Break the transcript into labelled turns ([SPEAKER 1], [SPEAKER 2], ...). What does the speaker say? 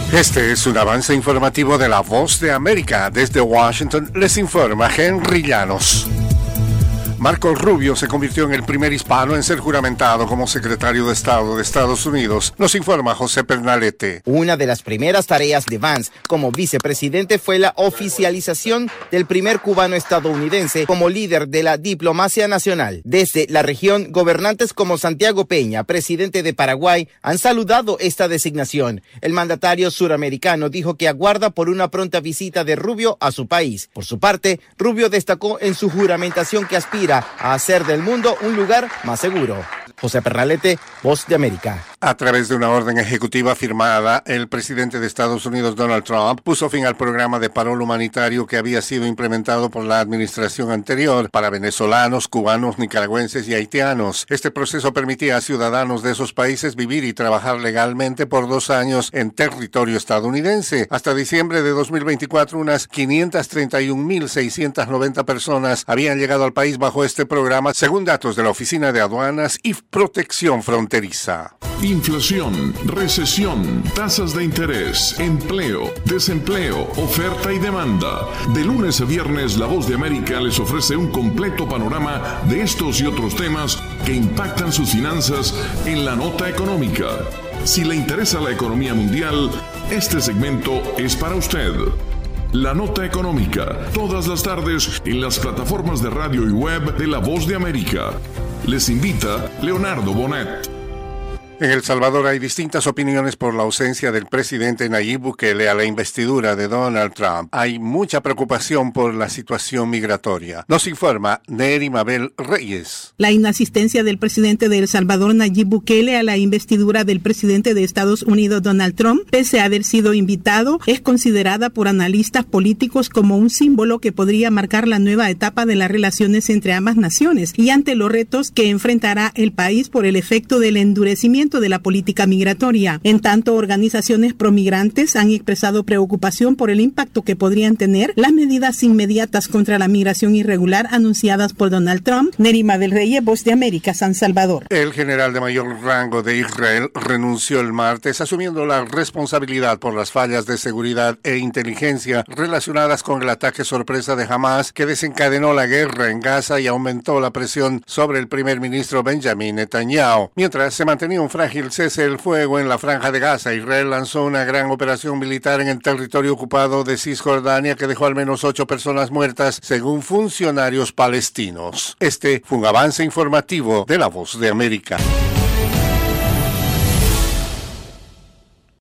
[SPEAKER 1] Este es un avance informativo de La Voz de América. Desde Washington les informa Henry Llanos. Marco Rubio se convirtió en el primer hispano en ser juramentado como secretario de Estado de Estados Unidos. Nos informa José Pernalete.
[SPEAKER 2] Una de las primeras tareas de Vance como vicepresidente fue la oficialización del primer cubano estadounidense como líder de la diplomacia nacional. Desde la región, gobernantes como Santiago Peña, presidente de Paraguay, han saludado esta designación. El mandatario suramericano dijo que aguarda por una pronta visita de Rubio a su país. Por su parte, Rubio destacó en su juramentación que aspira a hacer del mundo un lugar más seguro. José Pernalete, Voz de América.
[SPEAKER 1] A través de una orden ejecutiva firmada, el presidente de Estados Unidos, Donald Trump, puso fin al programa de parol humanitario que había sido implementado por la administración anterior para venezolanos, cubanos, nicaragüenses y haitianos. Este proceso permitía a ciudadanos de esos países vivir y trabajar legalmente por 2 años en territorio estadounidense. Hasta diciembre de 2024, unas 531.690 personas habían llegado al país bajo este programa, según datos de la Oficina de Aduanas y Protección Fronteriza.
[SPEAKER 3] Inflación, recesión, tasas de interés, empleo, desempleo, oferta y demanda. De lunes a viernes, La Voz de América les ofrece un completo panorama de estos y otros temas que impactan sus finanzas en la nota económica. Si le interesa la economía mundial, este segmento es para usted. La Nota Económica, todas las tardes en las plataformas de radio y web de La Voz de América. Les invita Leonardo Bonet.
[SPEAKER 1] En El Salvador hay distintas opiniones por la ausencia del presidente Nayib Bukele a la investidura de Donald Trump. Hay mucha preocupación por la situación migratoria. Nos informa Neri Mabel Reyes.
[SPEAKER 4] La inasistencia del presidente de El Salvador, Nayib Bukele, a la investidura del presidente de Estados Unidos, Donald Trump, pese a haber sido invitado, es considerada por analistas políticos como un símbolo que podría marcar la nueva etapa de las relaciones entre ambas naciones y ante los retos que enfrentará el país por el efecto del endurecimiento de la política migratoria. En tanto, organizaciones promigrantes han expresado preocupación por el impacto que podrían tener las medidas inmediatas contra la migración irregular anunciadas por Donald Trump. Nerima del Reyes, Voz de América, San Salvador.
[SPEAKER 1] El general de mayor rango de Israel renunció el martes, asumiendo la responsabilidad por las fallas de seguridad e inteligencia relacionadas con el ataque sorpresa de Hamas que desencadenó la guerra en Gaza y aumentó la presión sobre el primer ministro Benjamin Netanyahu. Mientras se mantenía un frágil cese el fuego en la franja de Gaza, Israel lanzó una gran operación militar en el territorio ocupado de Cisjordania que dejó al menos 8 personas muertas, según funcionarios palestinos. Este fue un avance informativo de La Voz de América.